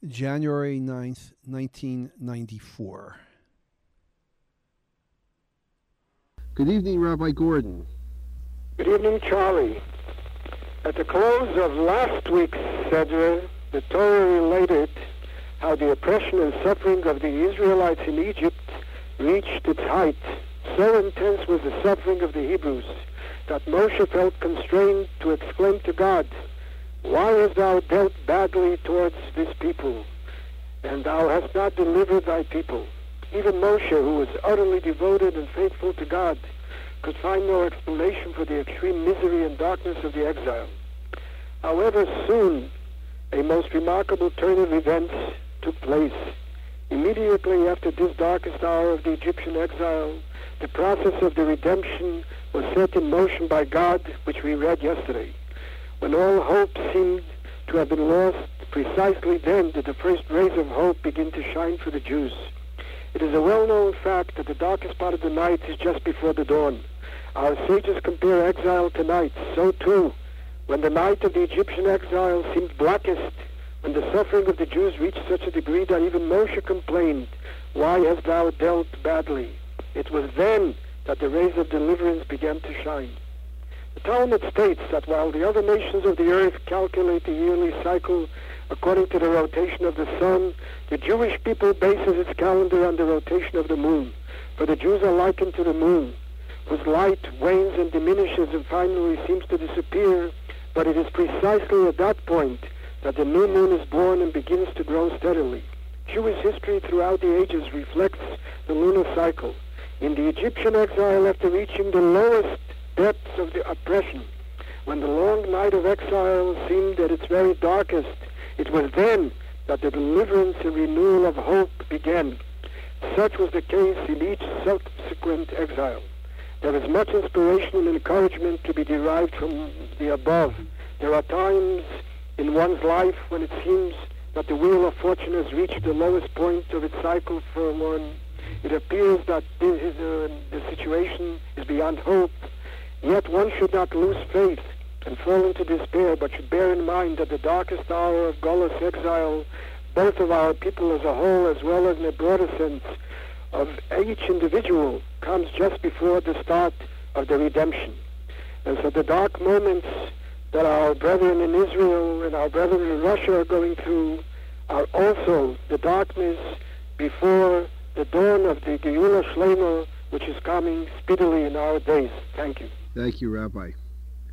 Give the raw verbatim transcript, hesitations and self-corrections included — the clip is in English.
January ninth, nineteen ninety-four. Good evening, Rabbi Gordon. Good evening, Charlie. At the close of last week's Seder, the Torah related how the oppression and suffering of the Israelites in Egypt reached its height. So intense was the suffering of the Hebrews that Moshe felt constrained to exclaim to God, "Why hast thou dealt badly towards this people, and thou hast not delivered thy people?" Even Moshe, who was utterly devoted and faithful to God, could find no explanation for the extreme misery and darkness of the exile. However, soon a most remarkable turn of events took place. Immediately after this darkest hour of the Egyptian exile, the process of the redemption was set in motion by God, which we read yesterday. When all hope seemed to have been lost, precisely then did the first rays of hope begin to shine for the Jews. It is a well-known fact that the darkest part of the night is just before the dawn. Our sages compare exile to night. So too, when the night of the Egyptian exile seemed blackest, when the suffering of the Jews reached such a degree that even Moshe complained, "Why hast thou dealt badly?" It was then that the rays of deliverance began to shine. The Talmud states that while the other nations of the earth calculate the yearly cycle according to the rotation of the sun, the Jewish people bases its calendar on the rotation of the moon. For the Jews are likened to the moon, whose light wanes and diminishes and finally seems to disappear, but it is precisely at that point that the new moon is born and begins to grow steadily. Jewish history throughout the ages reflects the lunar cycle. In the Egyptian exile, after reaching the lowest depths of the oppression, when the long night of exile seemed at its very darkest, it was then that the deliverance and renewal of hope began. Such was the case in each subsequent exile. There is much inspiration and encouragement to be derived from the above. There are times in one's life when it seems that the wheel of fortune has reached the lowest point of its cycle for one. It appears that this is, uh, the situation is beyond hope. Yet one should not lose faith and fall into despair, but should bear in mind that the darkest hour of Golos exile, both of our people as a whole as well as in a broader sense of each individual, comes just before the start of the redemption. And so the dark moments that our brethren in Israel and our brethren in Russia are going through are also the darkness before the dawn of the Geula Shlema, which is coming speedily in our days. Thank you. Thank you, Rabbi.